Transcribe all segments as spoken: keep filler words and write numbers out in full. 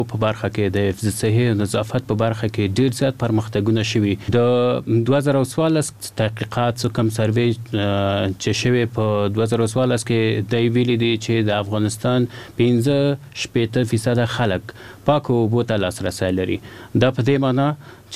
په برخه کې د حفظ صحي او نظافت په برخه کې ډیر زیات پرمختګونه شوي. د دوه زره څوارلس تحقیقات کوم سروې چې شوی په دوه زره څوارلس کې د ویلي دي چې د افغانستان پنځه شپېته فیصد خلک پاکو اوبو ته لاسرسی لري. دا په دې معنی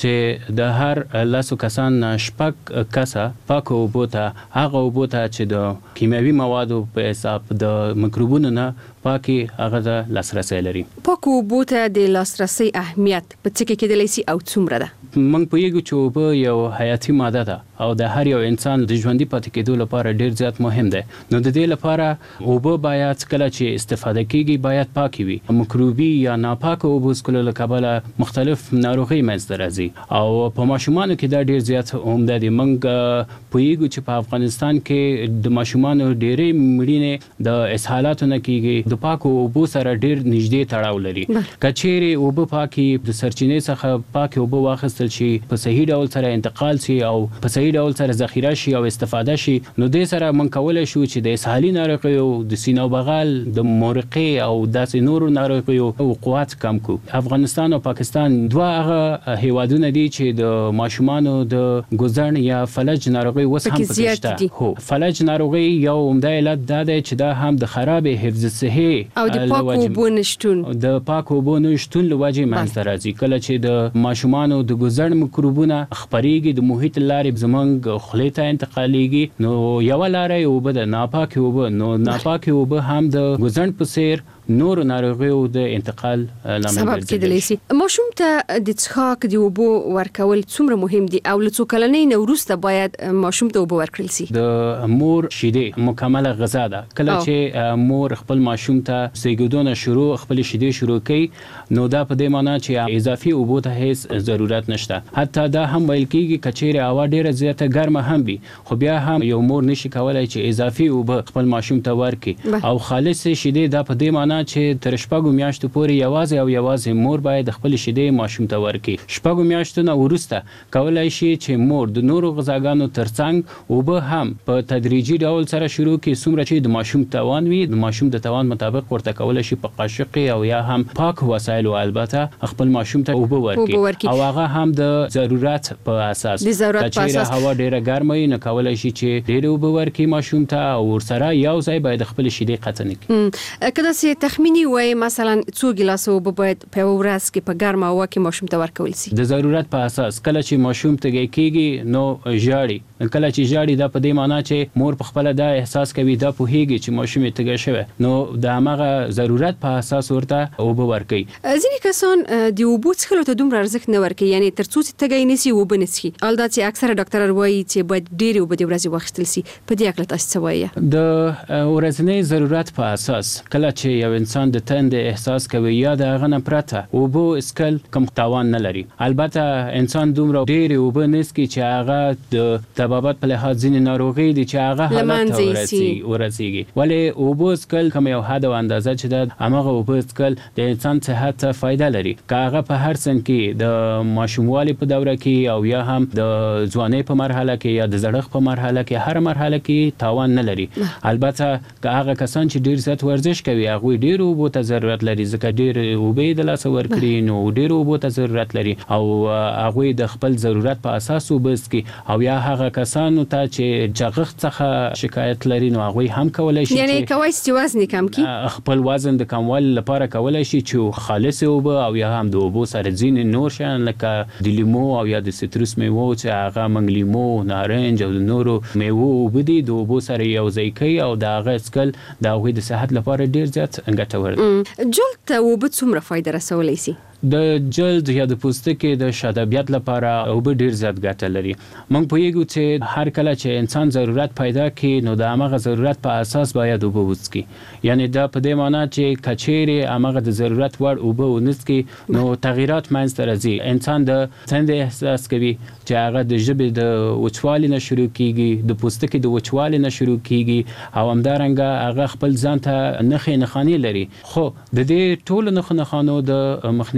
چې د هر لسو کسان شپږ کسه پاکو اوبو ته هغه اوبو ته چې د کیمیاوي موادو په حساب د میکروبونو نه پاکي هغه د لاسرسی لري. پاکو اوبو ته د لاسرسی اهمیت په څه کې کېدلی شي او څومره ده؟ موږ پوهیږو چې اوبه یو حیاتي ماده ده او د هر یو انسان د ژوندي پاتې کېدو لپاره ډیر زیات مهم ده. نو د دې لپاره اوبه باید کله چې استفاده کیږي باید پاکي وي. میکروبي یا ناپاکه اوبو څښلو له کبله مختلف ناروغۍ منځته راځي او په ماشومانو کې دا ډیر زیات عمده دي. موږ پوهیږو چې په افغانستان کې د ماشومانو ډېرې مړینې د اسهالاتو نه کیږي. د پاکو اوبو سره ډیر نږدې تړاو لري. کچېرې اوبه پاکي د سرچینې څخه پاکي اوبه واخیستل شي په صحیح ډول سره انتقال شي او په صحیح ډول سره ذخیره شي او استفاده شي نو دې سره موږ کولای شو چې د اسهالي ناروغیو د سینه بغل د مورقې او داسې نورو ناروغیو وقوعات کم کو. افغانستان او پاکستان دوه هغه هیوادونه دي چې د ماشومانو د ګوزن یا فلج ناروغي وس هم پکې شته. هو فلج ناروغي یو عمده علت دا ده چې دا هم د خراب حفظ صحي او د پاکو اوبو نشتون د پاکو اوبو نشتون لوجه منځته راځي. کله چې د ماشومانو د ګوزن میکروبونه خپريږي د محیط لارې زمونږ خولې ته انتقالېږي نو یو لارې اوبه د ناپاکي اوبه نو ناپاکي اوبه هم د ګوزن په څیر نور ناروغیو د انتقال لامل کېدلی شي. ماشوم ته د څښاک د اوبو ورکول څومره مهم دي او له څو کلنۍ نه وروسته باید ماشوم ته اوبه ورکړل شي؟ د مور شیدې مکمله غذا ده. کله چې مور خپل ماشوم ته زیږیدو نه شروع خپل شیدې شروع کوي نو دا په دې معنی چې اضافي اوبو ته هیڅ ضرورت نشته. حتی دا هم ویل کېږي کچېرې هوا ډیره زیاته ګرمه هم وي خو بیا هم یو مور نشي کولای چې اضافي اوبه خپل ماشوم ته ورکړي او خالص شیدې دا په دې معنی چې تر شپږو میاشتو پورې یوازې او یوازې مور باید خپل شیدې ماشوم ته ورکړي. شپږو میاشتو نه وروسته کولای شي چې مور د نورو غذاګانو ترڅنګ اوبه هم په تدریجي ډول سره شروع کړي څومره چې د ماشوم توان وي د ماشوم د توان مطابق ورته کولای شي په قاشق او یا هم پاک وسایل او البته خپل ماشوم ته اوبه ورکړي او هغه هم د ضرورت په اساس. د ضرورت په اساس هوا ډیره ګرمه وي نو کولای شي چې ډیره اوبه ورکړي ماشوم ته او ورسره یو ځای باید خپل شیدې قطع نه کړي. کله چې تخمینی وای مثلا څو ګیلاس اوبه باید په ورځ کې په ګرمه هوا کې ماشوم ته ورکول شي؟ د ضرورت په اساس. کله چې ماشوم تږی کیږي نو ژاړي. کله چې ژاړي دا په دې معنی چې مور په خپل دا احساس کوي دا پوهیږي چې ماشوم تږی شوی نو د هغه ضرورت په اساس ورته اوبه ورکړي. ځینې کسان د اوبو څښلو ته دومره ارزښت نه ورکوي یعنی تر څو چې تږی نشي اوبه نه څښي. البته چې اکثره ډاکټران وایي چې باید ډېرې اوبه د ورځې واخیستل شي. په دې اړه تاسو څه وایي؟ د ورځني ضرورت په اساس کله چې یو انسان د تند احساس کوي یا د هغه نه پرته اوبه اسکل کم تاوان نه لري. البته انسان دومره ډېرې اوبه نه څښي چې هغه د طبابت په لحاظ ځینې ناروغۍ دي چې هغه حالت ته ورسیږي. ولې اوبه اسکل کوم یو حد او اندازه چې د هغه اوبه اسکل د انسان صحت ته فایده لري. که هغه په هر سن کې د ماشوموالي په دوره کې او یا هم د ځوانۍ په مرحله کې یا د زړښت په مرحله کې هر مرحله کې تاوان نه لري. البته که هغه کسان چې ډیر زیات ورزش کوي هغه ډیر اوبو ته ضرورت لري ځکه ډیر اوبه د لاس ورکړي نو ډیر اوبو ته ضرورت لري او هغه د خپل ضرورت په اساس وبس کې او یا هغه کسانو ته چې جغښت څخه شکایت لري نو هغه هم کولای شي یعنی کوي چې وزن کم کړي خپل وزن د کموالي لپاره کولای شي چې خالص اوبه او یا هم د اوبو سره ځین نور شان لکه د لیمو او یا د سیتروس میوه چې هغه منګ لیمو نارنج او د نورو میوه وبدي د اوبو سره یو ځای کوي او دا هغه اسکل د هغه د صحت لپاره ډیر زیات ګټور دی. جلد ته اوبه څومره فایده رسولی شي؟ د جلد یا د پوستکي د شادابیت لپاره اوبه ډیر زیات ګټه لري. موږ پوهیږو چې هر کله چې انسان ضرورت پیدا کړي نو د هغه ضرورت په اساس باید اوبه وڅښي. یعنی دا په دې معنی چې کچېرې هغه د ضرورت وړ اوبه ونڅکي نو تغیرات منځته راځي. انسان د تند احساس کوي چې هغه د ژبې د وچوالي نه شروع کیږي د پوستکي د وچوالي نه شروع کیږي او همدارنګه هغه خپل ځان ته نښې نښانې لري. خو د دې ټولو نښو نښانو د مخنیوي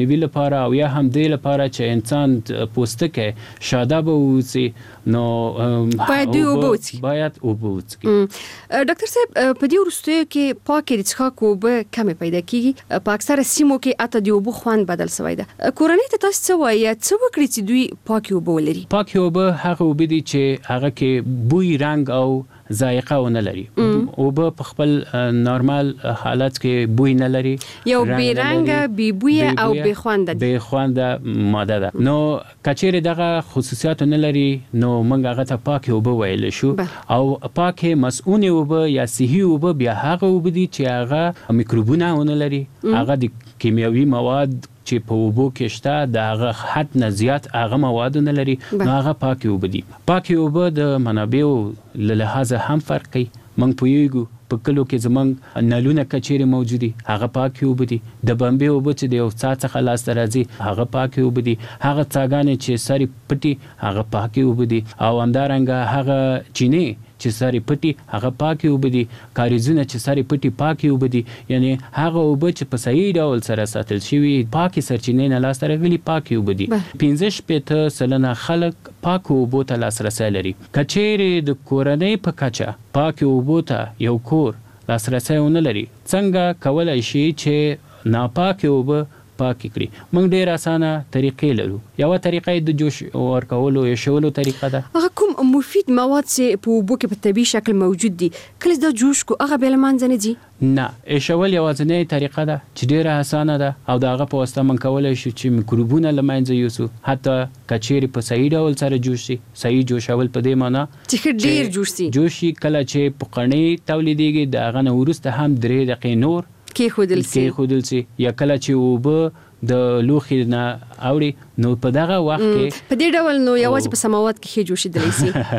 میوې لپاره او یا هم دې لپاره چې انسان پوستکی شاداب اوسي نو باید اوبه وڅښي باید اوبه وڅښي. ډاکټر صاحب په دې وروستیو کې پاکې د څښاک اوبه کمې پیدا کیږي په اکثره سیمو کې اته د اوبو خوند بدل شوی ده. کورنۍ ته تاسو څه وایي څه وکړي چې دوی پاکې اوبه ولري؟ پاکې اوبه هغه اوبه دي چې هغه کې بوی رنګ او ذائقه ونه لري. اوبه په خپل نارمال حالت کې بوی نه لري، یو بې رنګه بې بویه او بې خونده بې خونده ماده ده. نو کچېرې دغه خصوصیات نه لري نو موږ هغه ته پاکې اوبه ویلی شو. او پاکې مسؤونې اوبه یا صحي اوبه بیا هغه اوبه دي چې هغه میکروبونه ونه لري، هغه د کیمیاوي مواد چې په اوبو کې شته د هغه حد نه زیات هغه مواد نه لري، نو هغه پاکې اوبه دي. پاکې اوبه د منابعو له لحاظه هم فرق کوي. موږ پوهیږو په کلو کې زموږ نلونه کچېرې موجودي هغه پاکې اوبه دي. د بمبې اوبه چې د یو څاه څخه لاسته راځي هغه پاکې اوبه دي. هغه څاګانې چې سرې پټي هغه پاکې اوبه دي. او همدارنګه هغه چینې چې ساري پټي هغه پاکي اوبه دي، کاریزونه چې ساري پټي پاکي اوبه دي، یعنی هغه اوبه چې په صحیح ډول سره ساتل شوي پاکي سرچینې نه لاسته راغلي پاکي اوبه دي. پنځه شپېته سلنه خلک پاکو اوبو ته لاسرسی لري. کچېرې د کورنۍ په کچه پاکي اوبو ته یو کور لاسرسی ونه لري، څنګه کولای شي چې ناپاکي اوبه پاکي کړي؟ موږ ډېر اسانه طریقې لرو. یوه طریقه یې د جوش ورکولو ایښولو طریقه ده. هغه کوم مفید مواد چې په اوبو کې په طبیعي شکل موجود دي کله دا جوش کو هغه بې له منځه نه ځي؟ نه، ایښول یوازینۍ طریقه ده چې ډېره اسانه ده او د هغه په واسطه موږ کولی شو چې میکروبونه له منځه یوسو. حتی کچېرې په صحیح ډول سره جوش شي. صحیح جوشول په دې معنا چې ډېر جوش شي. جوش شي کله چې په قڼۍ تولیدېږي د هغه نه وروسته هم درې دقیقې نور کېښودل سي کېښودل سي یا کله چې اوبه د لوښي نه اوړي نو په دغه وخت کې په دې ډول نو یوازې په سماوات کې ښه جوشېدلی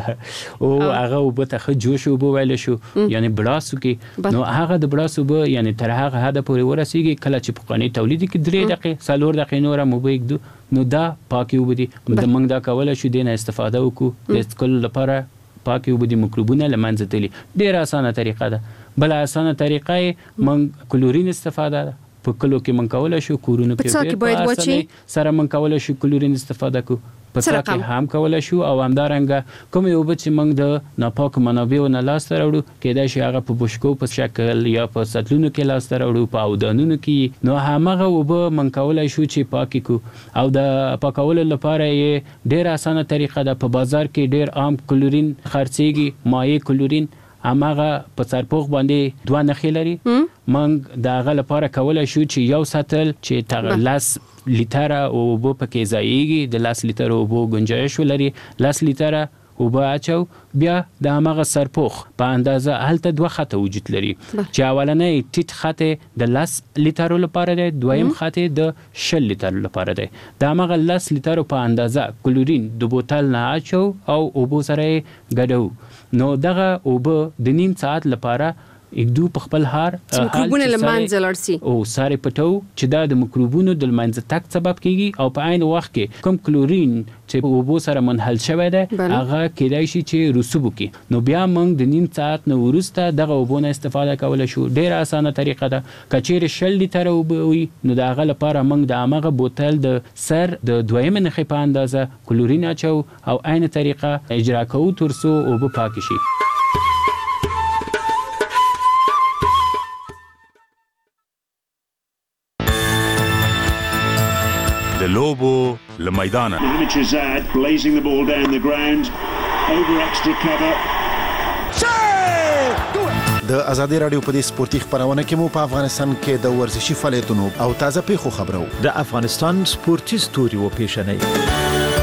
سي او هغه اوبه ته ښه جوش اوبه ویلی شو، یعنې بړاس وکړي. نو هغه د بړاس اوبه یعنې تر هغه حده پورې ورسېږي کله چې په قانع تولید کې درې دقیقې څلور دقیقې نور هم اوبه ږدو نو دا پاکې اوبه دي. موږ دا کولی شو دې نه استفاده وکړو د څښلو لپاره. پاکې اوبه دي، میکروبونه له منځه تللي. ډېره اسانه طریقه ده. بله اسانه طریقه یې موږ کلورین استفاده ده. په کلو کې موږ کولی شو کورونو کې په اسانۍ سره موږ کولی شو کلورین استفاده کړو. په څاه کې هم کولی شو او همدارنګه کومې اوبه چې موږ د ناپاکو منابعو نه لاسته راوړو کیدای شي هغه په بشکو په شکل یا په سطلونو کې لاسته راوړو، په اودانونو کې، نو همغه اوبه موږ کولی شو چې پاکې کړو. او د پاکولو لپاره یې ډېره اسانه طریقه ده. په بازار کې ډېر عام کلورین خرڅېږي، مایع کلورین. همغه په سرپوښ باندې دوه نښې لري. موږ د هغه لپاره کولی شو چې یو سطل چې لس لیتره اوبه پکې ځایېږي، د لس لیتره اوبو ګنجایش ولري، لس لیتره اوبه اچو، بیا د همغه سرپوښ په اندازه هلته دوه خطه وجود لري چې اولنی ټیټ خط د لس لیترو لپاره دی، دویم خط د شل لیترو لپاره دی. د همغه لس لیترو په اندازه کلورین د بوتل نه اچو او اوبو سره یې ګډو. نو دغه اوبه د نیم ساعت لپاره اګدو په خپل هار میکروبونه له منځه لاړ سي او ساري پټو چې دا د میکروبونو د منځه تګ سبب کیږي. او په عین وخت کې کوم کلورین چې په اوبو سره منحل شوی دی هغه کیدای شي چې رسوب وکړي. نو بیا موږ د نیم ساعت نه وروسته دغه اوبو نه استفاده کولی شو. ډېره اسانه طریقه ده. که چیرې شل لیتره اوبه وي نو د هغه لپاره موږ د همغه بوتل د سر د دویمې نښې په اندازه کلورین اچو او عین طریقه اجرا کوو تر څو اوبه پاکې شي. د لوبو له میدانه Hamid blazing the ball down the ground over extra cover. د ازادي رادیو په دې سپورتي خبرونه کې مو په افغانستان کې د ورزشي فعالیتونو او تازه پیښو خبرو د افغانستان سپورتي ستوري و پیښنې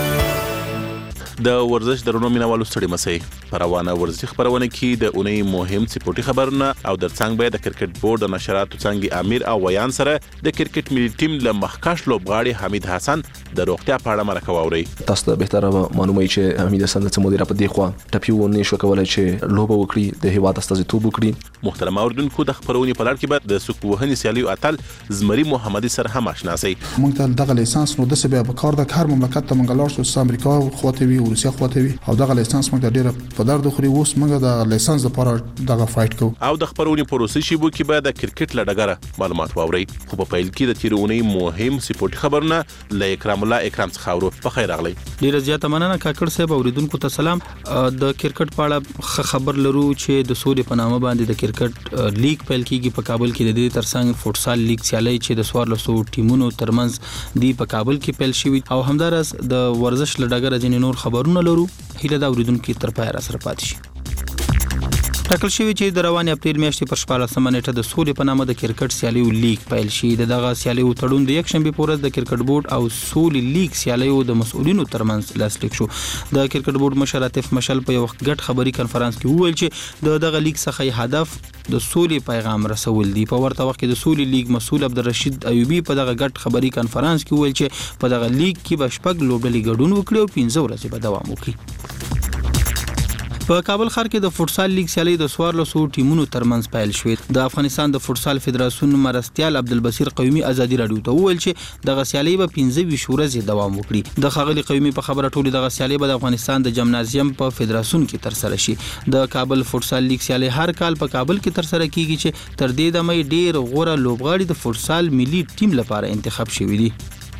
د ورزش درونو مینوالو ستړي مسئ په روانه ورزشي خبرونه کې د اونۍ مهم سپورتي خبرونه او در څنګ به د کرکټ بورډ د نشراتو څنګه امیر او ویان سره د کرکټ ملي ټیم له مخکښ لوبغاړي حمید حسن د روغتیا په اړه مرکه واوري. تاسو ته بهتره معلومه چې حمید حسن د مدیر په دی خو ټپي ونه شو کولای چې لوبه وکړي د هیواد استازیتوب وکړي. محترم اوردونکو د خبرونې په لړ کې به د سکو وهنې سیالي اتل زمري محمدي سره هم آشنا سي. موږ ته دغه لیسانس نو د سبب په کار د هر مملکت ته منګلار شو امریکا خواته وی روسیا خواته وی او دغه لیسانس موږ ډیره په درد خوري اوس موږ د لایسنس لپاره دغه فایټ کوو. او د خبرونې پروسې شیبو کې به د کرکټ لډګره معلومات واوري. خو په پیل کې د تیرونی مهم سپورتي خبرونه ل اکرام الله اکرام څخه اورو. په خیر راغلی. ډیره زیاته مننه کاکړ صاحب. اوریدونکو ته سلام. د کرکټ په اړه خبر لرو چې د سولې په نامه باندې د کرکټ لیگ پیل کیږي په کابل کې. د دې ترڅنګ فوټسال لیگ سیالي چې د څوارلسو ټیمونو ترمنځ دی په کابل کې پیل شوی او همدارس د ورزش لډګره ځینې نور خبرونه لرو. هیله دا اوریدونکو تر پای را سره پاتې شي. ټاکل شوی چې د روان اپریل میاشتې پر شپاړلسمه نیټه د سولې په نامه د کرکټ سیالیو لیگ پیل شي. دغه سیالیو تړون د یک شنبه په ورځ د کرکټ بورډ او سولې لیگ سیالیو د مسؤلینو ترمنځ لاسلیک شو. د کرکټ بورډ مشر عاطف مشل په یو غټ خبري کانفرنس کې وویل چې دغه لیگ څخه هدف د سولې پیغام رسول دي. په ورته وخت کې د سولې لیگ مسؤل عبدالرشید ایوبی په دغه غټ خبري کانفرنس کې وویل چې په دغه لیگ کې به شپږ لوبډلې ګډون وکړي او پنځه ورځې به دوام وکړي. په کابل ښار کې د فوټسال لیگ سیالي د څوارلسو ټیمونو ترمنځ پیل شوې. د افغانستان د فوټسال فدراسیون مرستیال عبدالبصیر قیومي ازادي رادیو ته وویل چې دغه سیالي به پنځه ویشت ورځې دوام وکړي. د ښاغلي قیومي په خبره ټولې دغه سیالي به د افغانستان د جمنازیم په فدراسیون کې ترسره شي. د کابل فوټسال لیگ سیالي هر کال په کابل کې ترسره کیږي چې تر دې دمه ډیر غوره لوبغاړي د فوټسال ملي ټیم لپاره انتخاب شوي دي.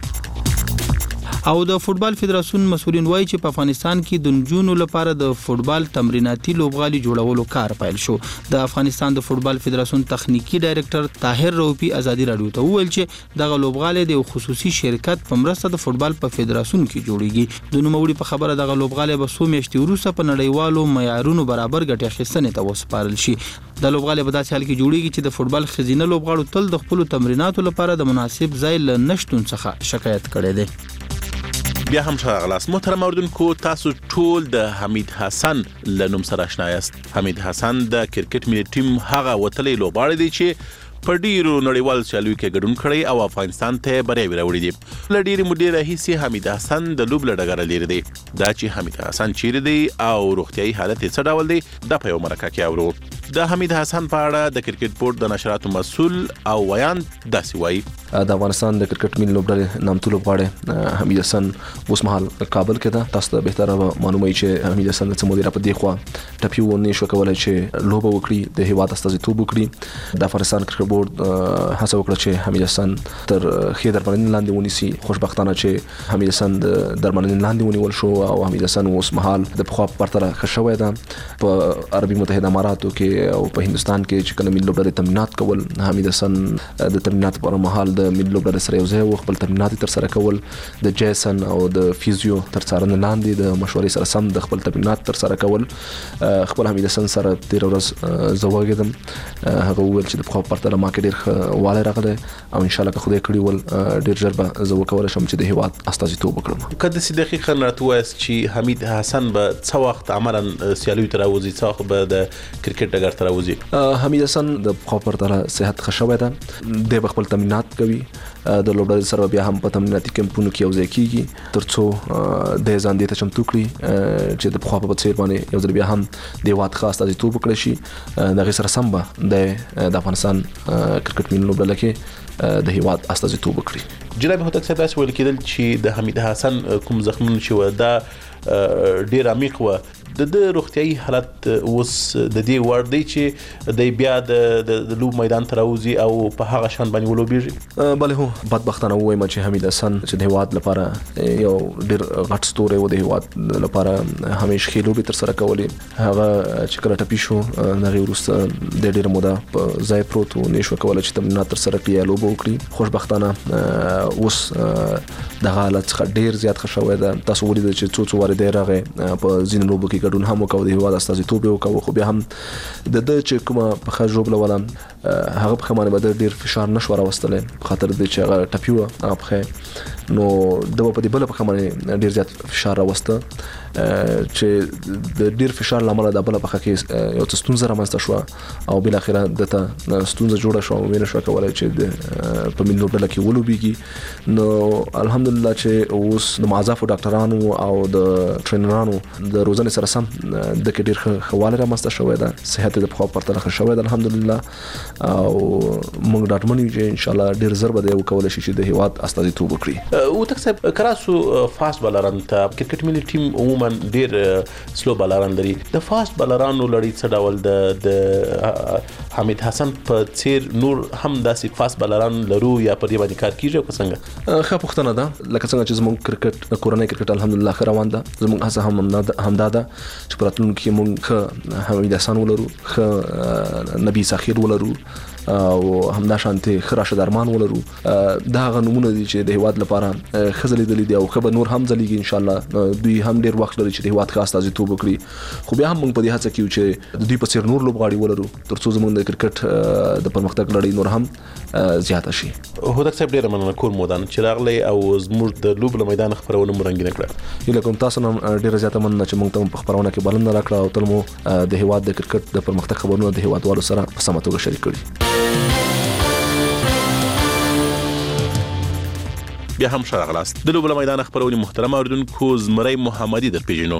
او د فوټبال فدراسیون مسؤلین وایي چې په افغانستان کې د نجونو لپاره د فوټبال تمریناتي لوبغالي جوړولو کار پیل شو. د افغانستان د فوټبال فدراسیون تخنیکی ډایریکټر طاهر روپی ازادي رادیو ته وویل چې دغه لوبغالي د خصوصي شرکت په مرسته د فوټبال په فدراسیون کې جوړیږي. د نوموړي په خبره دغه لوبغالي به څو میاشتې وروسته په نړیوالو معیارونو برابر ګټه اخیستنې ته وسپارل شي. د لوبغالي په داسې حال کې جوړیږي چې د فوټبال خزینه لوبغاړو تل د خپل تمریناتو لپاره د مناسب ځای له نشټون څخه شکایت کړی دی. بیا هم شاغلاس محترم اوردونکو، تاسو ټول د حمید حسن له نوم سره آشنا یاست. حمید حسن د کرکټ ملي ټیم هغه وتلی لوبغاړی دی چې په ډیرو نړیوال سیالیو کې ګډون کړی او افغانستان ته بریاوې راوړي دي. له ډیرې مودې راهیسې حمید حسن د لوب له ډګره لرې دی. دا چې حمید حسن چیرې دی او روغتیایي حالت یې څه ډول دی دا په یو مرکه کې اورو. د حمید حسن په اړه د کرکټ بورډ د نشراتو مسؤل او ویان داسې وایي: د افغانستان د کرکټ ملي لوبډلې نامتو لوبغاړی حمید حسن اوس مهال کابل کې ده. تاسو ته بهتره معلومه چې حمید حسن څه موده را په دې خوا ټپي و نه شو کولای چې لوبه وکړي، د هیواد استازیتوب وکړي. د افغانستان کرکټ بورډ هڅه وکړه چې حمید حسن تر ښې درملنې لاندې ونیسي. خوشبختانه چې حمید حسن د درملنې لاندې ونیول شو او حمید حسن اوس مهال د پخوا په پرتله ښه شوی ده. په عربي متحده اماراتو کې او په هندستان کې چې کله ملي لوبډلې تمرینات کول، حمید حسن د تمرینات پر مهال د ملي لوبډلې سره یو ځای و خپل تمرینات تر سره کول. د جیسن او د فیزیو تر څارنې لاندې د مشورې سره سم د خپل تمرینات تر سره کول. خپل حمید حسن سره تیر ورځ زه وغږېدم، هغه وویل چې د پخوا په پرتله ما کې ډېر ښه والی راغلی او انشاءالله که خدای کړي ول ډېر ژر به زه وکولی شم چې د هیواد استازیتوب وکړم. که داسې دقیقا راته ووایاست چې حمید حسن به څه وخت عملا سیالیو ته راوځي، څه وخت به د کرکټ ډګر ته راوځي؟ حمید حسن د پخوا په پرتله صحت ښه شوی ده. دی به خپل تمرینات کوي، د لوبډلې سره بیا هم په تمریناتي کمپونو کې یو ځای کېږي تر څو د ځان دې ته چمتو کړي چې د پخوا په څېر باندې یو ځل بیا هم د هیواد ښه استازیتوب وکړی شي. د هغې سره سم به د افغانستان کرکټ ملي لوبډله کې د هیواد استازیتوب وکړي. جناب هوتک صاحب، داسې ویل کېدل چې د حمید حسن کوم زخمونه چې وه دا ډېر عمیق وه. د د روغتیایي حالت اوس د دې وړ دی چې د بیا د لوب میدان ته راوځي او په هغه شان باندې ولوبېږي؟ بله هو، بدبختانه ووایم چې حمید حسن چې د هیواد لپاره یو ډېر غټ ستوری و، د هیواد لپاره همیش ښې لوبې تر سره کولې. هغه چې کله ټپي شو د هغې وروسته د ډېره موده په ځای پروت و، نه شو کولی چې تمرینات تر سره کړي یا لوبه وکړي. خوشبختانه اوس دغه حالت څخه ډېر زیات ښه شوی ده. تاسو ولیدل چې څو څو وارې دی راغی په ځینو لوبو کې ګډون هم وکړو، د هیواد استازیتوب یې وکړو، خو بیا هم د ده چې کومه پښه ژوبله وله هغه پښه باندې به د ډېر فشار نه شو راوستلی په خاطر د چې هغه ټپي وه هغه پښه. نو ده به په دې بله پښه باندې ډېر زیات فشار راوسته چې د ډېر فشار له امله دا بله پښه کې یو څه ستونزه رامنځته شوه او بالاخره ده ته ستونزه جوړه شوه او ونه شوه کولی چې په ملي لوبډله کې ولوبېږي. نو الحمدلله چې اوس د معزافو ډاکټرانو او د ټرینرانو د روزنې سره سم د کې ډېر ښه والی رامنځته شوی ده. صحت یې د پخوا په پرتله ښه شوی ده الحمدلله او موږ ډاډمن یو چې انشاءالله ډېر ژر به دی وکولی شي چې د هیواد استازیتوب وکړي. هوتک صاحب، که راسو فاست بالران ته کرکټ ملي ټیم عموما دښمن ډیر سلو بالران لري د فاست بالرانو لړۍ څه ډول د د حمید حسن په څیر نور هم داسې فاست بالران لرو یا په دې باندې کار کیږي او څنګه ښه پوښتنه ده لکه څنګه چې زموږ کرکټ کورنۍ کرکټ الحمدلله ښه روان ده زموږ هڅه هم همدا ده چې په راتلونکي کې موږ ښه حمید حسن ولرو ښه نبی ساخیر ولرو او همدا شانتي خراشد ارمان ولرو دا غنمونه دي چې د هیواد لپاره خزلې دي او خبر نور هم ځلېږي ان شاء الله دوی هم ډیر وخت لري چې د هیواد خاص تاسو توب کړی خو بیا هم موږ په دې هڅه کوو چې دوی په سر نور لوبغاړي ولرو ترڅو زموږ د کرکټ د پرمختګ لړۍ نور هم زیاته شي هوتک صاحب ډیر مننه کور مودان چې راغلی او زموږ د لوب له میدان خبرونه مرنګ کړه یله کوم تاسو نن ډیر زیاته مننه چې موږ ته په خبرونه کې بلنه راکړه او تل مو د هیواد د کرکټ د پرمختګ خبرونه د هیوادوالو سره په سمه توګه شریک کړي بیا هم شراغلاست د لوبله میدان خبرونه محترم اوریدونکو زمری محمدي در پیژنو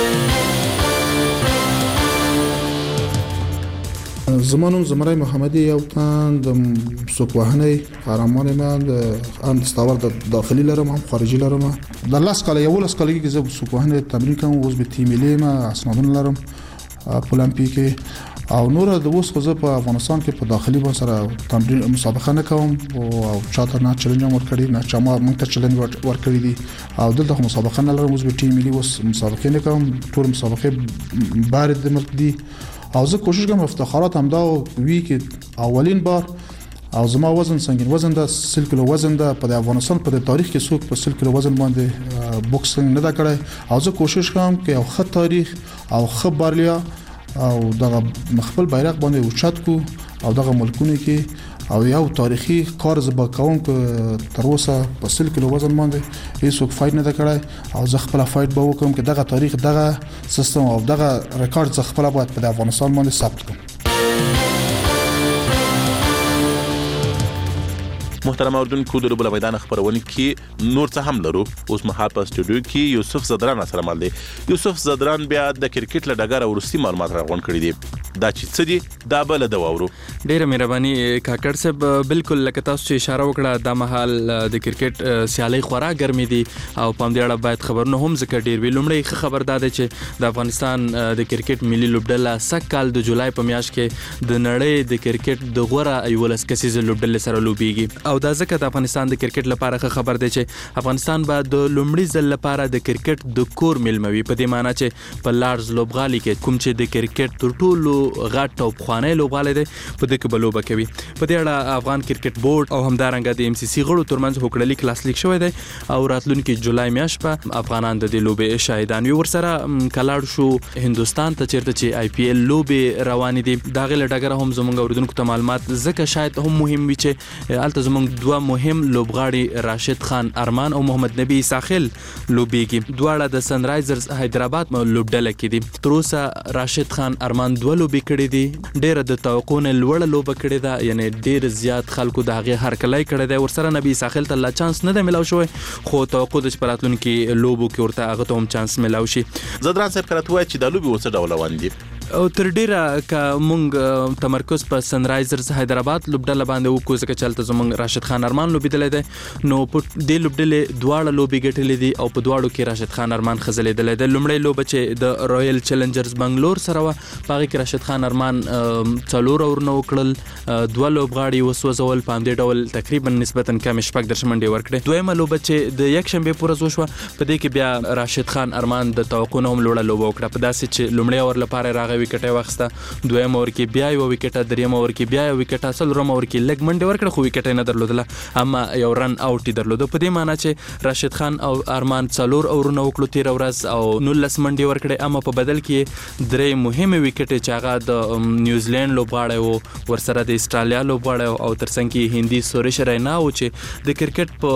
زمانم زمری محمدي یو تن د سوکوهنې قهرمان ما د ان استوار د داخلي لرم هم خارجي لرم د لاس کال یو لاس کال کې زه سوکوهنې تمرین کوم اوس به تیم ملي ما اسنادونه لرم په اولمپیک او نور د اوس خو زه په افغانستان کې په داخلي باندې سره تمرین مسابقه نه کوم او چاته نه چیلنج ورکړی نه چا ما مونږ ته چیلنج ورکړی دي او دلته مسابقه نه لرم اوس به ټیم ملي اوس مسابقه نه کوم ټول مسابقه بار د ملک دي او زه کوشش کوم افتخارات هم دا وی کې اولین بار او زما وزن سنگین وزن دا سل کیلو وزن دا په افغانستان په تاریخ کې څوک په سل کیلو وزن باندې بوکسینګ نه دا کړی او زه کوشش کوم چې یو ښه تاریخ او ښه بارلیا او دغه خپل بیرغ باندې اوچت کو او دغه ملکونه کې او یو تاریخي کار زبا کوم چې تر اوسه په سل کیلو وزن باندې هیڅوک فایټ نه کړای او زه خپل فایټ به وکم چې دغه تاریخ دغه سیستم او دغه ریکارډ زه خپل باید په افغانستان باندې ثبت کړم محترم اوریدونکو د لوبله میدان خبرونه کې نور څه هم لرو اوس مهال په سټوډیو کې یوسف زدران سره مل دی یوسف زدران بیا د کرکټ له ډګر ورستي معلومات راغون کړی دي دا چې څه دي دا بل د وورو ډیره مهرباني کاکړ صاحب بالکل لکه تاسو چې اشاره وکړه د مهال د کرکټ سیالي خورا ګرمي دي او په دې اړه باید خبرونه هم ذکر ډیر وی لومړی خبر دا ده چې د افغانستان د کرکټ ملي لوبډله سږ کال د جولای په میاشت کې د نړۍ د کرکټ د غوړه ایولس کسیز لوبډله سره لوبيږي او دا ځکه د افغانستان د کرکټ لپاره خبر دی چې افغانستان به د لومړي ځل لپاره د کرکټ د کور ملموي په دې معنی چې په لارز لوبغالي کې کوم چې د کرکټ تر ټولو غټ او خوانې لوبغالي دی په دې کې بلوبه کوي په دې اړه افغان کرکټ بورډ او همدارنګه د ام سی سی غړو ترمنځ هوکړلې کلاس لیک شوې ده او راتلونکي جولای میاشت په افغانان د دې لوبې شاهدان وي ورسره کلاړ شو هندستان ته چیرته چې آی پی ایل لوبې روان دي دا غل ډګر هم زموږ اوریدونکو ته معلومات ځکه شاید هم مهم وي چې الته زموږ دوه مهم لوبغاړي راشد خان ارمان او محمد نبی ساحل لوبيږي دواړه د سن رایزرز حیدرآباد لوبډله کې دي تر اوسه راشد خان ارمان دوه لوبي کړې دي ډېر د توقعونو لوړ لوبه کړې ده یعنی ډېر زیات خلکو د هغه هر کلای کړی دی ورسره نبی ساحل ته لا چانس نه دی ملاو شوی خو توقع د چپراتلون کې لوبو کې ورته هغه ته هم چانس ملاو شي زدران صاحب کړه توای چې د لوبي ورڅ ډول روان دي او تر ډیره ک مونږ تمرکز په سن رایزرز حیدرآباد لوبډله باندې وکړو ځکه چې چلته زمونږ راشد خان ارمان لوبیدل دی نو په دې لوبډله دواړه لوبي ګټلې دي او په دواړو کې راشد خان ارمان خزلېدل دی لومړی لوب چې د رويال چیلنجرز بنگلور سره و پاره کې راشد خان ارمان څلور اور نو کړل دوه لوبغاړي وسوځول په دې ډول تقریبا نسبتا کم شپږ درشمنډي ورکړي دویمه لوب چې د یک شنبه پورز وشو په دې کې بیا راشد خان ارمان د توقع نوم لوړه لوب وکړه په داسې چې لومړی اور لپاره راغی وکټه واخسته دویم اور کې بیا یو وکټه دریم اور کې بیا یو وکټه څلورم اور کې لګ منډه ورکړه خو وکټه نه درلودله اما یو رن اوټ درلود په دې معنی چې راشد خان او ارمان څلور اورونه وکړو تیر ورځ او نولس منډه ورکړه اما په بدل کې درې مهمه وکټه چې هغه د نیوزیلند لوبغاړی وو ورسره د استرالیا لوبغاړی او ترڅنګ کې هندي سوریش رینا او چې د کرکټ په